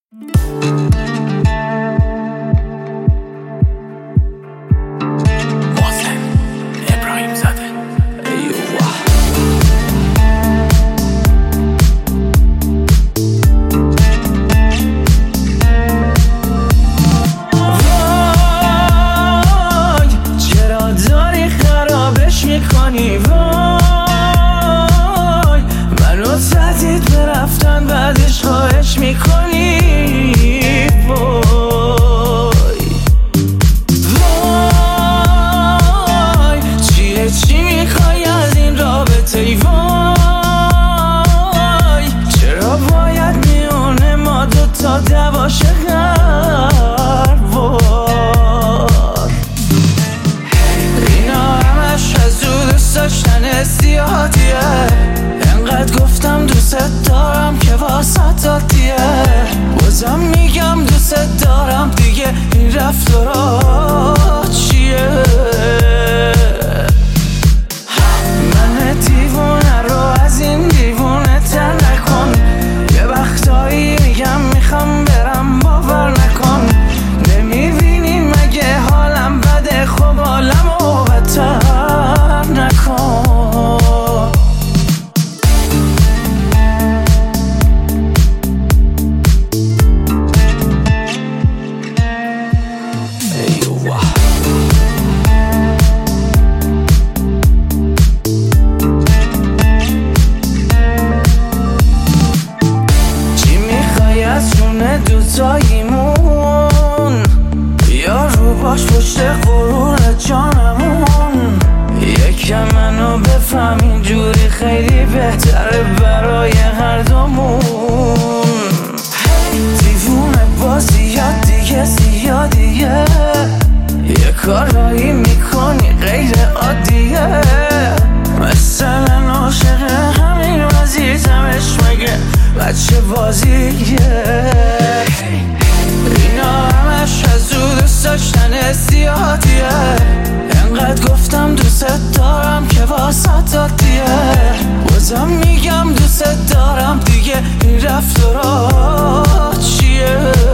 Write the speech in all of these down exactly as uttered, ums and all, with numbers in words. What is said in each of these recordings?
میکنی وای منو تهدید به رفتن بعدش خواهش میکنی وای وای چیه چی میخوای از این رابطه ای وای چرا باید میونه ما دوتا دواشه غر وای اینا همش از او دوست داشتن زیادیه انقدر گفتم دوست دارم که واسط دادیه بازم میگم دوست دارم دیگه این رفتارا چیه من دیوونه رو از این دیوونه تر نکن یه وقتایی میگم میخوام برم باور نکن نمیبینی مگه حالم بده خب حالمو بدتر نکن دوتاییمون یا رو باش پشت غرور جانمون یکم منو بفهم اینجوری خیلی بهتره برای هر دومون دیوونه بازی یا دیگه زیادیه یه کارایی میکنی غیر عادیه مثلا عاشق همین وزیزمش مگه بچه بازیه اینا همش از او دوست داشتن زیادیه انقدر گفتم دوست دارم که واسط دادیه بازم میگم دوست دارم دیگه این رفتارا چیه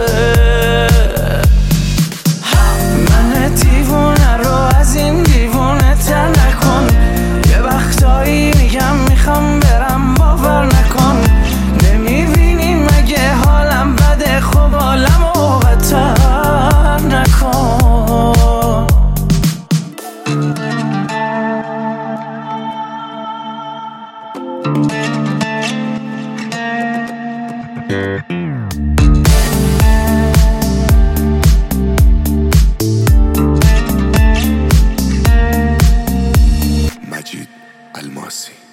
من دیوونه رو از این دیوونه تر نکن یه وقتایی میگم میخوام برم باور نکن نمیبینی مگه حالم بده خب حالمو بدتر نکن مجید الماسی